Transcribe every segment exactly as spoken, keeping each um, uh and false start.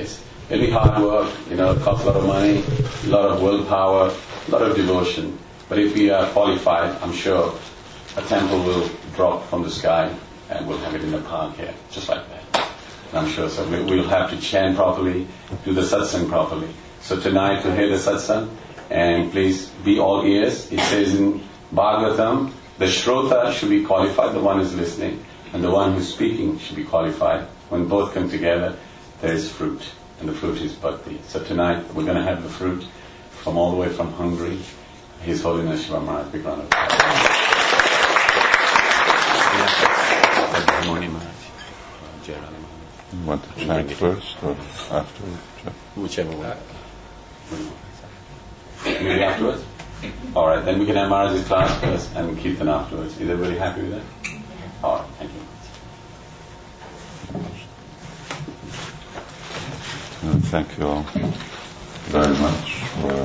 It's, it'll be hard work, you know, it costs a lot of money, a lot of willpower, a lot of devotion. But if we are qualified, I'm sure a temple will drop from the sky and we'll have it in the park here, just like that. And I'm sure so we, we'll have to chant properly, do the satsang properly. So tonight to hear the satsang, and please be all ears. It says in Bhagavatam, the Shrota should be qualified, the one who's listening, and the one who's speaking should be qualified. When both come together, there is fruit, and the fruit is bhakti. So tonight we're going to have the fruit from all the way from Hungary, His Holiness Shiva Maharaj. Big round of applause. Good morning, Maharaj. You want to chant first or after? Whichever way. Maybe afterwards? Alright, then we can have Maharaj's class first and Kirtan afterwards. Is everybody happy with that? Alright, thank you. And thank you all very much for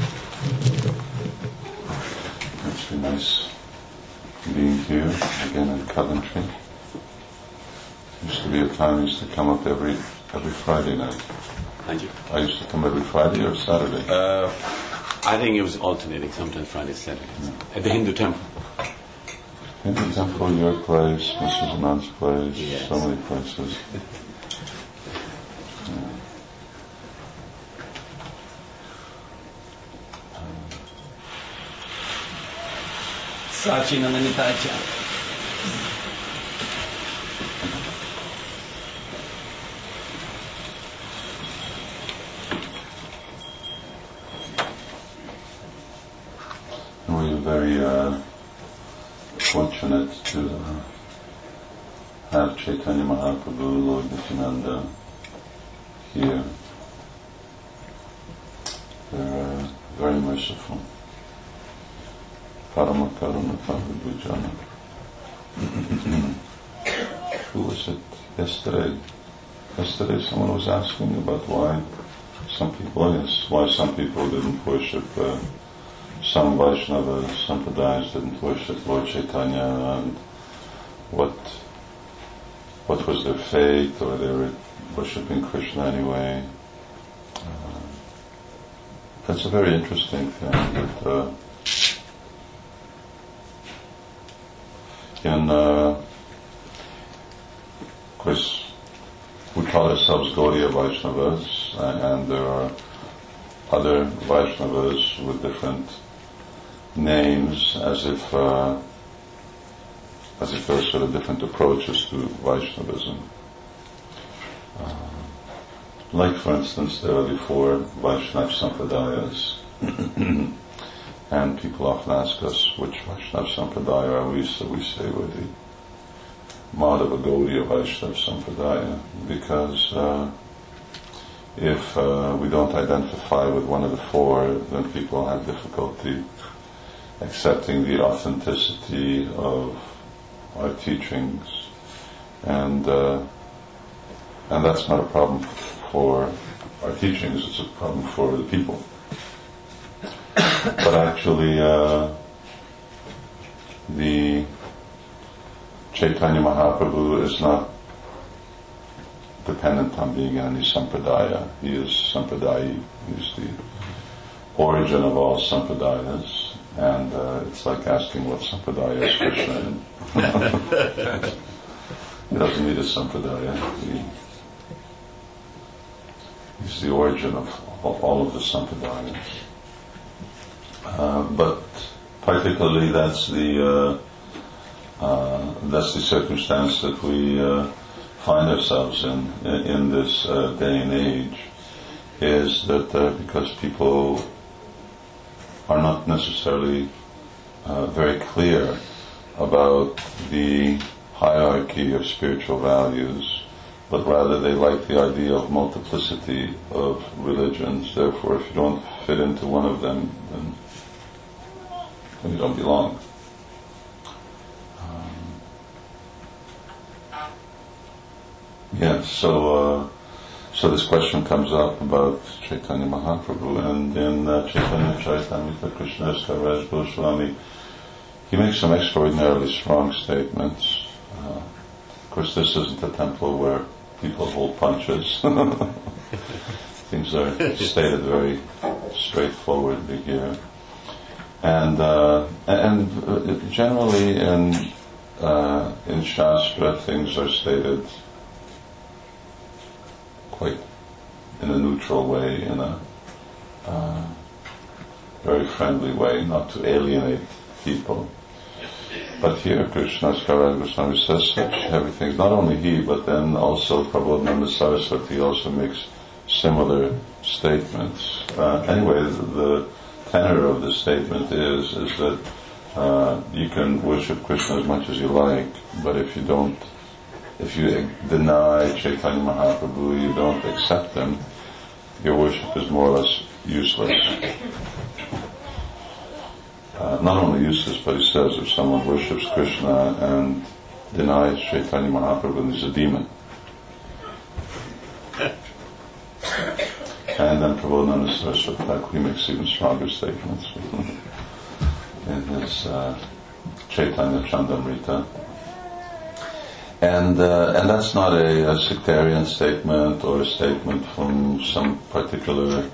it's been nice being here again in Coventry. Used to be a time I used to come up every every Friday night. Thank you. I used to come every Friday or Saturday? Uh, I think it was alternating, sometimes Friday, Saturday. Yeah. At the Hindu temple. Hindu temple, your place, Missus Anand's place, yes. So many places. Sachinananitacha. We're very uh, fortunate to uh, have Chaitanya Mahaprabhu, Lord Nityananda here. They're uh, very merciful. Parama Karuna Pavibhujana. Who was it yesterday? Yesterday someone was asking about why some people, yes, why some people didn't worship uh, some Vaishnavas, Sampradayas didn't worship Lord Chaitanya, and what what was their fate, or they were worshipping Krishna anyway. Uh, that's a very interesting thing. That, uh, in, uh, of course, we call ourselves Gaudiya Vaishnavas, and, and there are other Vaishnavas with different names, as if uh, as if there are sort of different approaches to Vaishnavism. Uh, like, for instance, there are the four Vaishnava Sampradayas, and people often ask us which Vaishnava Sampradaya are we, so we say we're the Madhava Gaudiya Vaishnava Sampradaya, because uh, if uh, we don't identify with one of the four, then people have difficulty accepting the authenticity of our teachings, and uh, and that's not a problem for our teachings, it's a problem for the people. But actually uh, the Chaitanya Mahaprabhu is not dependent on being in any sampradaya. He is sampradaya, he is the origin of all sampradayas. And uh, it's like asking what sampradaya is Krishna in. He doesn't need a sampradaya. He, he's the origin of, of all of the sampradayas. Uh, but particularly that's the uh, uh, that's the circumstance that we uh, find ourselves in in this uh, day and age, is that uh, because people are not necessarily uh, very clear about the hierarchy of spiritual values, but rather they like the idea of multiplicity of religions. Therefore, if you don't fit into one of them, then, then you don't belong. Um, yes, so uh, So this question comes up about Chaitanya Mahaprabhu, and in uh, Chaitanya Charitamrita Krishnadas Kaviraj Goswami, he makes some extraordinarily strong statements. Uh, of course, this isn't a temple where people hold punches. Things are stated very straightforwardly here. And uh, and generally in uh, in Shastra things are stated quite in a neutral way, in a uh, very friendly way, not to alienate people. But here Krishna's Kaviraj Goswami says such heavy things. Not only he, but then also Prabodhananda Saraswati also makes similar statements. Uh, anyway, the, the tenor of the statement is is that uh, you can worship Krishna as much as you like, but if you don't, if you deny Chaitanya Mahaprabhu, you don't accept him, your worship is more or less useless. Uh, not only useless, but he says if someone worships Krishna and denies Chaitanya Mahaprabhu, then he's a demon. And then Prabodhananda Saraswati Thakur makes even stronger statements in his uh, Chaitanya Chandamrita. And uh, and that's not a, a sectarian statement or a statement from some particular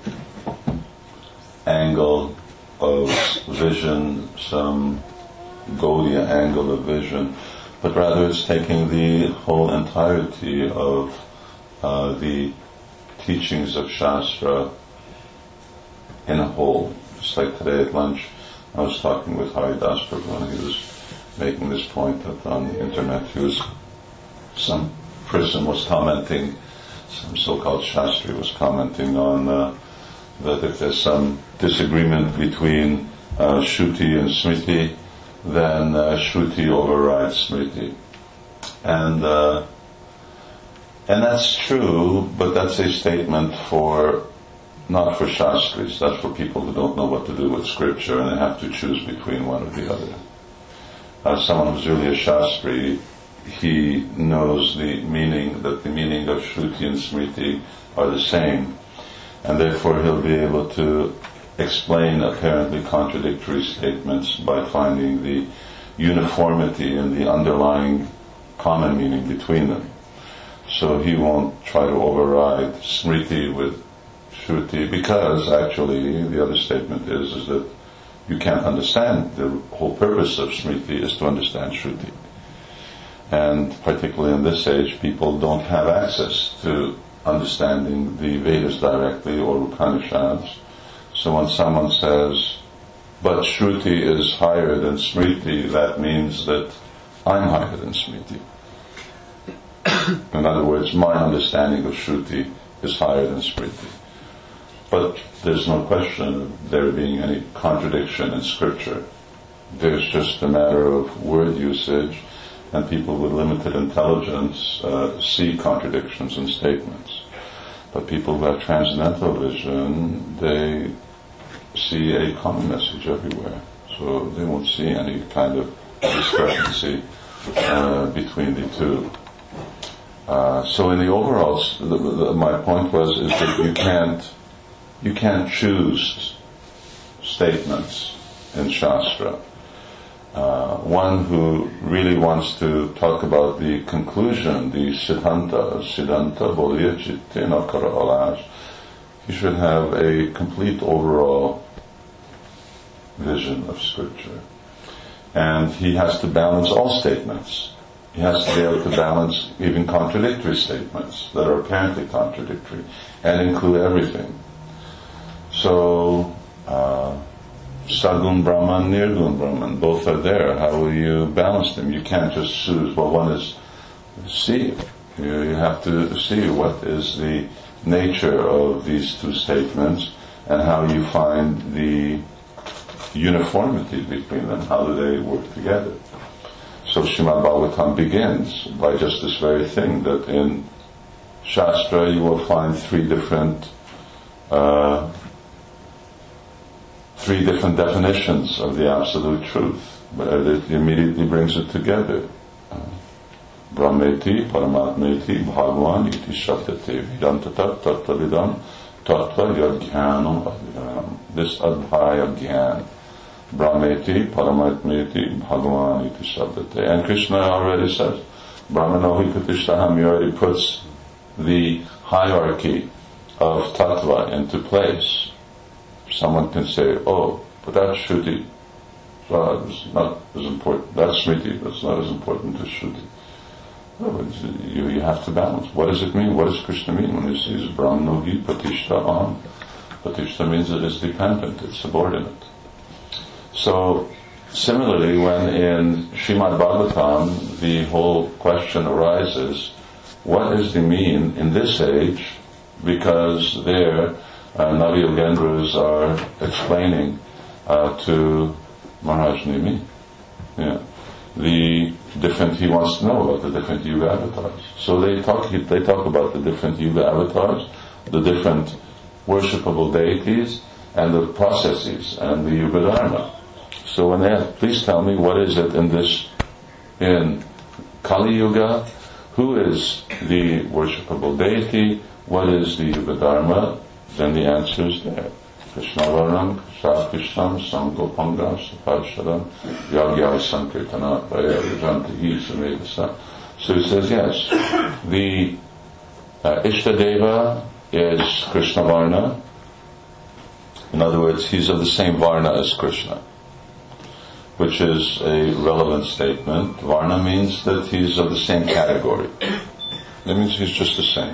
angle of vision, some Gaudiya angle of vision, but rather it's taking the whole entirety of uh, the teachings of Shastra in a whole. Just like today at lunch, I was talking with Haridas Prabhu and he was making this point that on the internet he was, some person was commenting, some so-called Shastri was commenting on uh, that if there's some disagreement between uh, Shruti and Smriti, then uh, Shruti overrides Smriti. And uh, and that's true, but that's a statement for, not for Shastris, that's for people who don't know what to do with scripture and they have to choose between one or the other. Uh, someone who's really a Shastri, he knows the meaning, that the meaning of Shruti and Smriti are the same, and therefore he'll be able to explain apparently contradictory statements by finding the uniformity in the underlying common meaning between them. So he won't try to override Smriti with Shruti, because actually the other statement is, is that you can't understand, the whole purpose of Smriti is to understand Shruti. And particularly in this age, people don't have access to understanding the Vedas directly or Upanishads. So when someone says, but Shruti is higher than Smriti, that means that I'm higher than Smriti. In other words, my understanding of Shruti is higher than Smriti. But there's no question of there being any contradiction in scripture. There's just a matter of word usage, and people with limited intelligence uh, see contradictions in statements. But people who have transcendental vision, they see a common message everywhere. So they won't see any kind of discrepancy uh, between the two. Uh, so in the overall, the, the, my point was is that you can't you can't choose statements in Shastra. Uh, one who really wants to talk about the conclusion, the Siddhanta, Siddhanta Bolya Chitte Nakara Alash, he should have a complete overall vision of scripture. And he has to balance all statements. He has to be able to balance even contradictory statements that are apparently contradictory and include everything. So, uh, Sagun Brahman, Nirgun Brahman, both are there. How will you balance them? You can't just choose, well, one is see. You, you have to see what is the nature of these two statements and how you find the uniformity between them. How do they work together? So Srimad Bhagavatam begins by just this very thing, that in Shastra you will find three different uh, three different definitions of the absolute truth. But it immediately brings it together. Brahmeti, Paramatmeti, Bhagavan, iti shabdate, Vedantata, Tattvavidam, Tattva Yadgyanam Adhyayam. This Adhyaya Gyan. Brahmeti, Paramatmeti, Bhagavan, iti shabdate. And Krishna already says, Brahmanohi Pratishtaham, he already puts the hierarchy of tattva into place, someone can say, oh, but that's Shruti. Well, it's not as important. That's Smriti. That's not as important as Shruti. No, you, you have to balance. What does it mean? What does Krishna mean when he says Brahmanogi Patishta Aham? Patishta means it is dependent, it's subordinate. So, similarly, when in Srimad Bhagavatam the whole question arises, what is the mean in this age? Because there, uh, Navi Yogendras are explaining uh, to Maharaj Nimi, yeah, the different, he wants to know about the different Yuga avatars. So they talk, they talk about the different Yuga avatars, the different worshipable deities, and the processes, and the Yuga Dharma. So when they ask, please tell me, what is it in this, in Kali Yuga, who is the worshipable deity, what is the Yuga Dharma, then the answer is there. Krishna Varnam, Krishna Sangopanga, Sapashadam, Yagya Sankirtana, Vajanti Samedasa. So he says, yes, the uh, Ishtadeva is Krishna Varna. In other words, he's of the same Varna as Krishna, which is a relevant statement. Varna means that he's of the same category. That means he's just the same.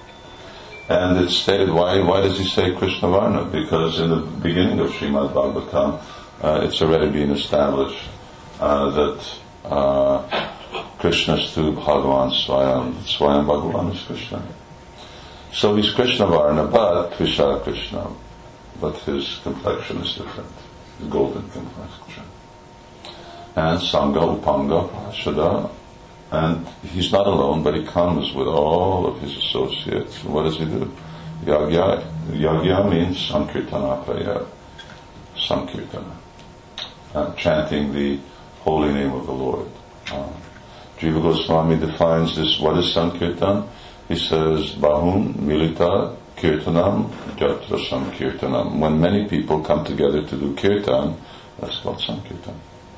And it's stated, why why does he say Krishna Varna? Because in the beginning of Srimad Bhagavatam, uh, it's already been established uh, that uh, Krishna is to Bhagavan Swayam. Swayam Bhagavan is Krishna. So he's Krishna Varna, but Krishna Krishna. But his complexion is different. The golden complexion. And Sangha Upanga Prashada. And he's not alone, but he comes with all of his associates. And what does he do? Yagya. Yagya means Sankirtana Praya. Sankirtana. Uh, chanting the holy name of the Lord. Uh, Jiva Goswami defines this. What is Sankirtan? He says, Bahun Milita Kirtanam Jatra Sankirtanam. When many people come together to do kirtan, that's called Sankirtan.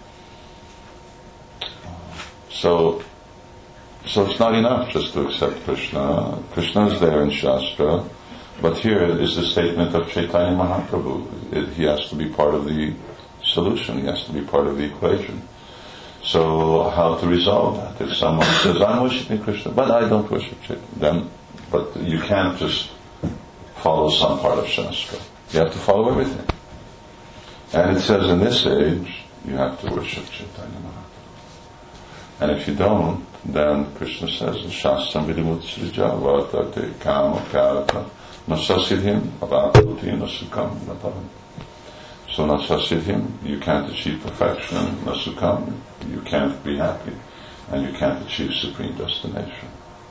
So, So it's not enough just to accept Krishna. Krishna is there in Shastra, but here is the statement of Chaitanya Mahaprabhu. It, he has to be part of the solution. He has to be part of the equation. So how to resolve that? If someone says, I'm worshipping Krishna, but I don't worship Chaitanya, then, but you can't just follow some part of Shastra. You have to follow everything. And it says in this age, you have to worship Chaitanya Mahaprabhu. And if you don't, then Krishna says, Shastram Vidimutsrija Vartate Kama Karata Nasasidhim Avaputi Nasukam Napavam. So Nasasidhim, you can't achieve perfection, Nasukam, you can't be happy, and you can't achieve supreme destination.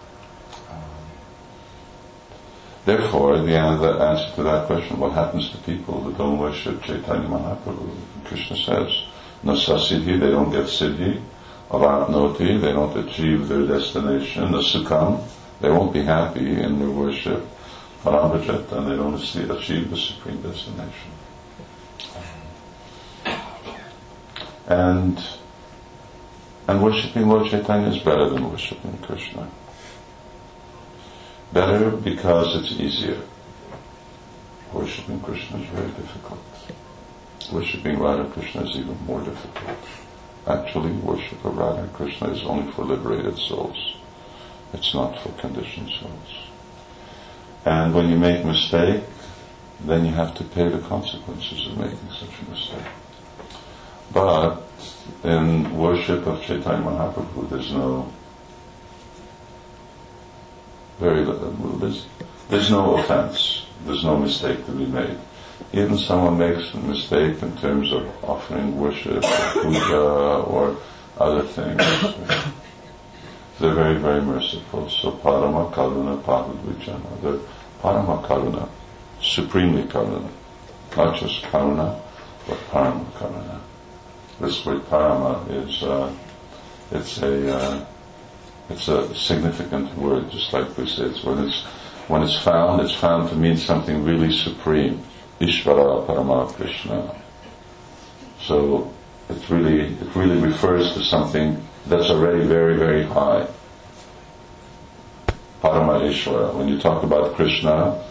Therefore, the answer to that question, what happens to people who don't worship Chaitanya Mahaprabhu? Krishna says, Nasasidhi, they don't get siddhi. Avatnoti, they don't achieve their destination. Nasukam, they won't be happy in their worship. Paramajat, and they don't achieve the supreme destination. And and worshipping Lord Chaitanya is better than worshipping Krishna. Better because it's easier. Worshipping Krishna is very difficult. Worshipping Radha Krishna is even more difficult. Actually, worship of Radha Krishna is only for liberated souls. It's not for conditioned souls. And when you make a mistake, then you have to pay the consequences of making such a mistake. But in worship of Chaitanya Mahaprabhu, there's no very there's, there's no offense. There's no mistake to be made. Even someone makes a mistake in terms of offering worship or puja or other things, they're very, very merciful. So Parama Karuna Pavadvijana. They're Parama Karuna, supremely Karuna. Not just Karuna, but Parama Karuna. This word Parama is, uh, it's a, uh, it's a significant word, just like we say. It's when it's, when it's found, it's found to mean something really supreme. Ishvara Parama Krishna. So it really it really refers to something that's already very, very high. Parama Ishvara. When you talk about Krishna,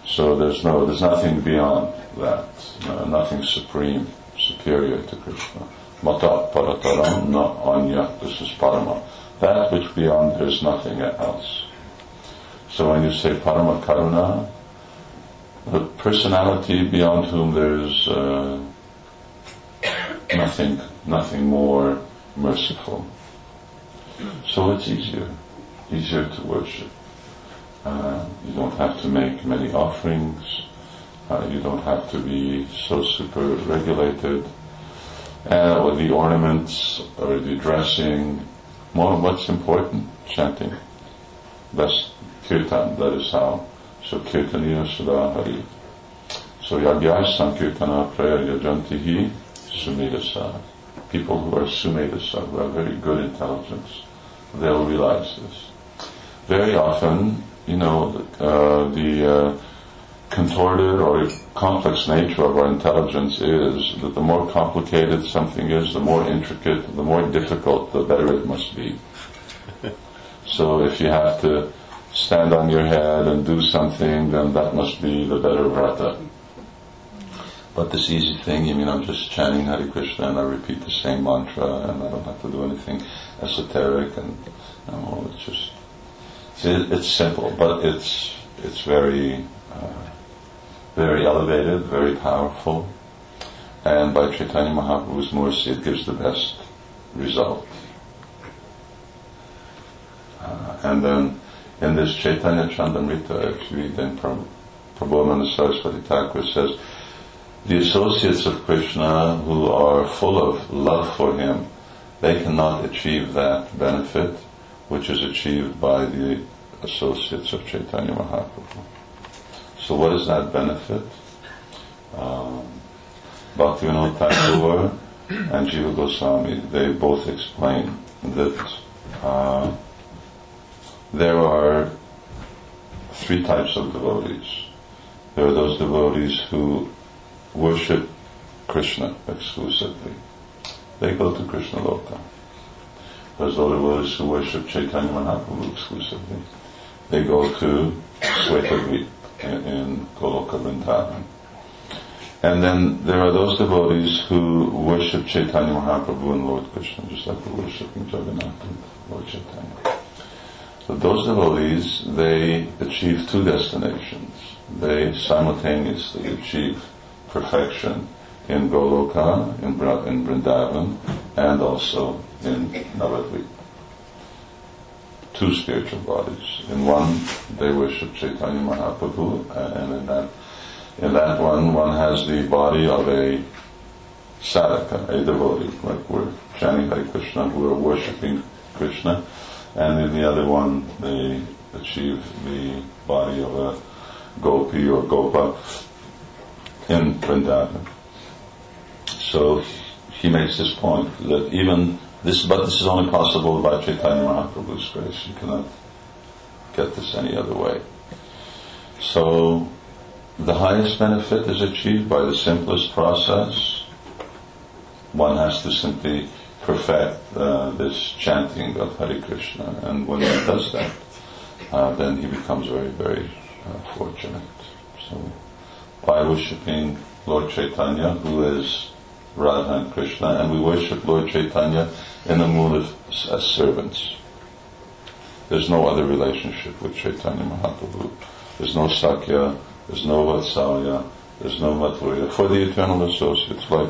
So there's no, there's nothing beyond that, no, nothing supreme, superior to Krishna. Mata parataram na anya, this is parama. That which beyond there is nothing else. So when you say parama karuna, the personality beyond whom there is uh, nothing, nothing more merciful. So it's easier, easier to worship. Uh, you don't have to make many offerings. Uh, you don't have to be so super regulated. Uh, or the ornaments, or the dressing. More, what's important? Chanting. That's kirtan. That is how. So kirtaniya sada hari. So yagyaya sankirtana praya yajantihi sumedasa. People who are sumedasa, who have very good intelligence, they'll realize this. Very often, you know, uh, the uh, contorted or complex nature of our intelligence is that the more complicated something is, the more intricate, the more difficult, the better it must be. So if you have to stand on your head and do something, then that must be the better vrata. But this easy thing, you mean I'm just chanting Hare Krishna and I repeat the same mantra and I don't have to do anything esoteric and, you know, it's just, it's simple, but it's, it's very, uh, very elevated, very powerful, and by Chaitanya Mahaprabhu's mercy it gives the best result. Uh, and then in this Chaitanya Chandamrita, if you read in Prabhupada Saraswati Thakur says, the associates of Krishna who are full of love for him, they cannot achieve that benefit which is achieved by the associates of Chaitanya Mahaprabhu. So what is that benefit? Um, Bhaktivinoda Thakur and Jiva Goswami, they both explain that uh, there are three types of devotees. There are those devotees who worship Krishna exclusively. They go to Krishna Loka. There's other devotees who worship Chaitanya Mahaprabhu exclusively. They go to Swetadvip in, in Goloka Vrindavan. And then there are those devotees who worship Chaitanya Mahaprabhu and Lord Krishna, just like we're worshiping Jagannath and Lord Chaitanya. So those devotees, they achieve two destinations. They simultaneously achieve perfection in Goloka, in, in Vrindavan, and also in Navadvip. Two spiritual bodies. In one, they worship Chaitanya Mahaprabhu, and in that, in that one, one has the body of a sadhaka, a devotee, like we're chanting Hare Krishna, who are worshipping Krishna, and in the other one, they achieve the body of a gopi or gopa in Vrindavan. So he makes this point that even this, but this is only possible by Chaitanya Mahaprabhu's grace. You cannot get this any other way. So the highest benefit is achieved by the simplest process. One has to simply perfect uh, this chanting of Hare Krishna, and when one does that, uh, then he becomes very, very uh, fortunate. So by worshipping Lord Chaitanya, who is Radha and Krishna, and we worship Lord Chaitanya in the mood of as servants. There's no other relationship with Chaitanya Mahaprabhu. There's no Sakya, there's no Vatsalya, there's no Madhurya. For the eternal associates like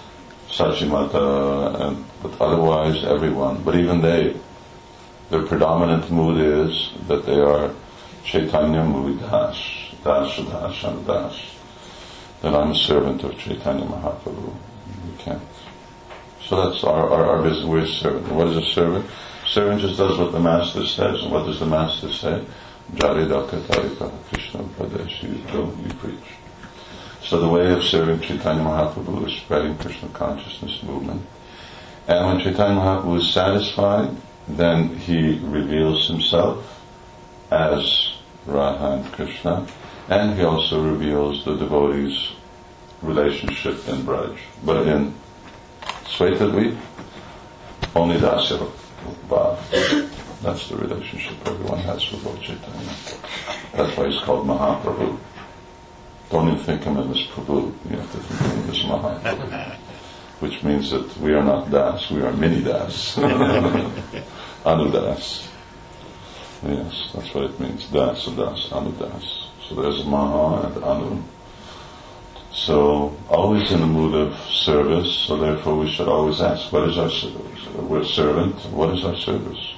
Sachimata, and but otherwise everyone. But even they, their predominant mood is that they are Chaitanya Muli Das, Das, Das, and Das. That I'm a servant of Chaitanya Mahaprabhu. You can't. So that's our, our, our business. We're a servant. And what is a servant? Servant just does what the master says. And what does the master say? Jaridaka Tarika Krishna Pradesh. You go, you preach. So the way of serving Chaitanya Mahaprabhu is spreading Krishna consciousness movement. And when Chaitanya Mahaprabhu is satisfied, then he reveals himself as Radha and Krishna, and he also reveals the devotees' relationship in Braj. But in Swetadvip, only Dasya Bhav. That's the relationship everyone has with Lord Chaitanya. That's why he's called Mahaprabhu. Don't even think of him as Prabhu. You have to think of him as Mahaprabhu. Which means that we are not Das, we are Mini Das. Anu Das. Yes, that's what it means. Das, Das, Anu Das. So there's Maha and Anu. So, always in the mood of service, so therefore we should always ask, what is our service? We're a servant, what is our service?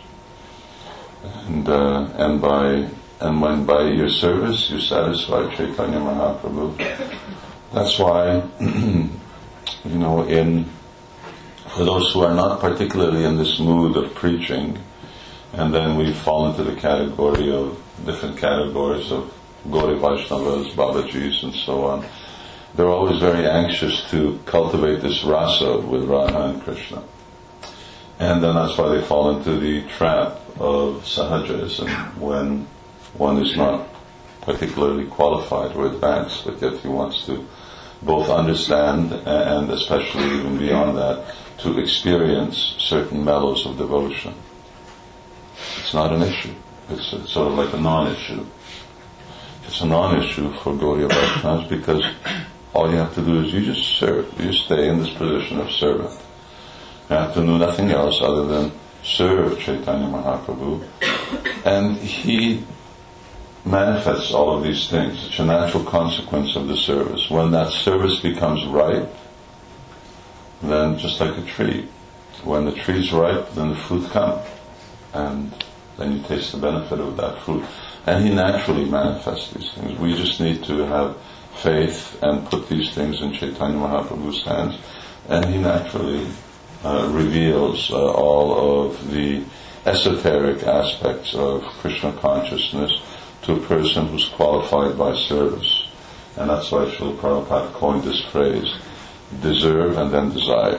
And, uh, and by, and when by your service you satisfy Chaitanya Mahaprabhu, that's why, you know, in, for those who are not particularly in this mood of preaching, and then we fall into the category of, different categories of Gauri Vaishnavas, Babajis and so on, they're always very anxious to cultivate this rasa with Radha and Krishna. And then that's why they fall into the trap of sahajas, and when one is not particularly qualified or advanced, but yet he wants to both understand and especially even beyond that, to experience certain mellows of devotion. It's not an issue. It's, it's sort of like a non-issue. It's a non-issue for Gaudiya Vaishnavas because all you have to do is you just serve. You stay in this position of servant. You have to do nothing else other than serve Chaitanya Mahaprabhu. And he manifests all of these things. It's a natural consequence of the service. When that service becomes ripe, then just like a tree, when the tree's ripe, then the fruit comes. And then you taste the benefit of that fruit. And he naturally manifests these things. We just need to have faith and put these things in Chaitanya Mahaprabhu's hands, and he naturally uh, reveals uh, all of the esoteric aspects of Krishna consciousness to a person who's qualified by service. And that's why Srila Prabhupada coined this phrase, deserve and then desire.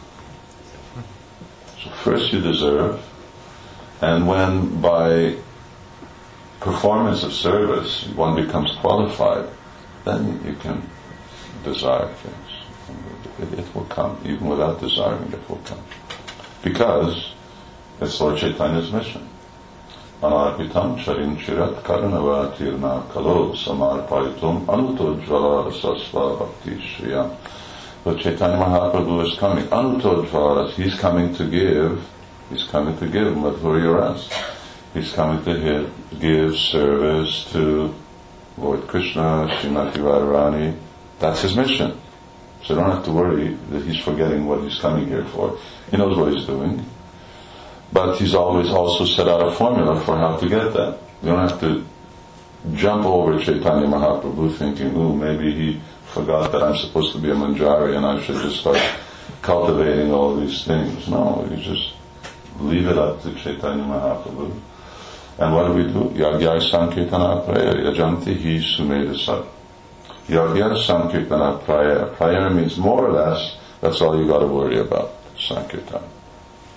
So first you deserve, and when by performance of service one becomes qualified, then you can desire things. It, it will come. Even without desiring, it will come. Because it's Lord Chaitanya's mission. Anarpitam charin chirat karanava tirna kalo samarpaitum anutodjvala sasva bhakti shriyam. But Chaitanya Mahaprabhu is coming. Anutodjvala, he's coming to give, he's coming to give Madhurya Ras. He's coming to give, give service to Lord Krishna, Srimati Radharani. That's his mission. So you don't have to worry that he's forgetting what he's coming here for. He knows what he's doing. But he's always also set out a formula for how to get that. You don't have to jump over Chaitanya Mahaprabhu thinking, ooh, maybe he forgot that I'm supposed to be a manjari and I should just start cultivating all these things. No, you just leave it up to Chaitanya Mahaprabhu. And what do we do? Yagya Sankirtana Praya, Yajanti Hi Sumedasa. Yagya Sankirtana Praya. Praya means more or less, that's all you got to worry about, Sankirtana.